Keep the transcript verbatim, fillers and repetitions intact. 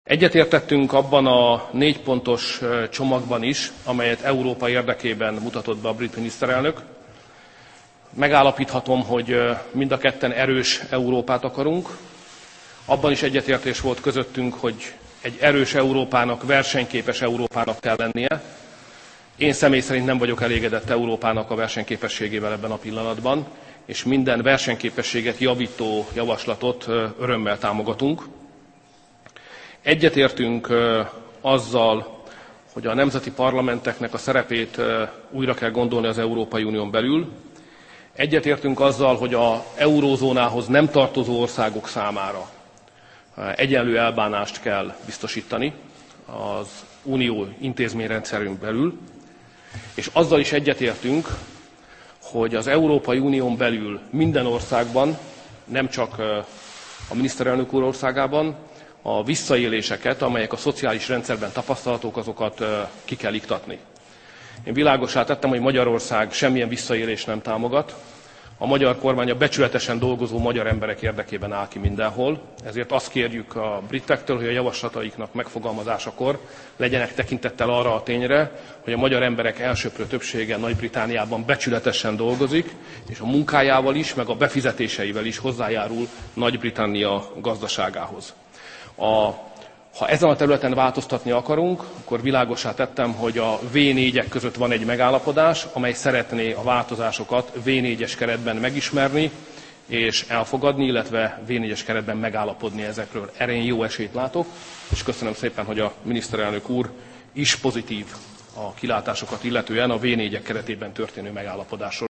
Egyetértettünk abban a négy pontos csomagban is, amelyet Európa érdekében mutatott be a brit miniszterelnök. Megállapíthatom, hogy mind a ketten erős Európát akarunk. Abban is egyetértés volt közöttünk, hogy egy erős Európának, versenyképes Európának kell lennie. Én személy szerint nem vagyok elégedett Európának a versenyképességével ebben a pillanatban, és minden versenyképességet javító javaslatot örömmel támogatunk. Egyetértünk azzal, hogy a nemzeti parlamenteknek a szerepét újra kell gondolni az Európai Unión belül. Egyetértünk azzal, hogy az eurózónához nem tartozó országok számára egyenlő elbánást kell biztosítani az unió intézményrendszerünk belül, és azzal is egyetértünk, hogy az Európai Unión belül minden országban, nem csak a miniszterelnök úr országában, a visszaéléseket, amelyek a szociális rendszerben tapasztalatok, azokat ki kell iktatni. Én világossá tettem, hogy Magyarország semmilyen visszaélést nem támogat. A magyar kormány a becsületesen dolgozó magyar emberek érdekében áll ki mindenhol, ezért azt kérjük a britektől, hogy a javaslataiknak megfogalmazásakor legyenek tekintettel arra a tényre, hogy a magyar emberek elsöprő többsége Nagy-Britanniában becsületesen dolgozik, és a munkájával is, meg a befizetéseivel is hozzájárul Nagy-Britannia gazdaságához. A, ha ezen a területen változtatni akarunk, akkor világossá tettem, hogy a vé négyek között van egy megállapodás, amely szeretné a változásokat vé négyes keretben megismerni és elfogadni, illetve vé négyes keretben megállapodni ezekről. Erre én jó esélyt látok, és köszönöm szépen, hogy a miniszterelnök úr is pozitív a kilátásokat illetően a vé négyek keretében történő megállapodásról.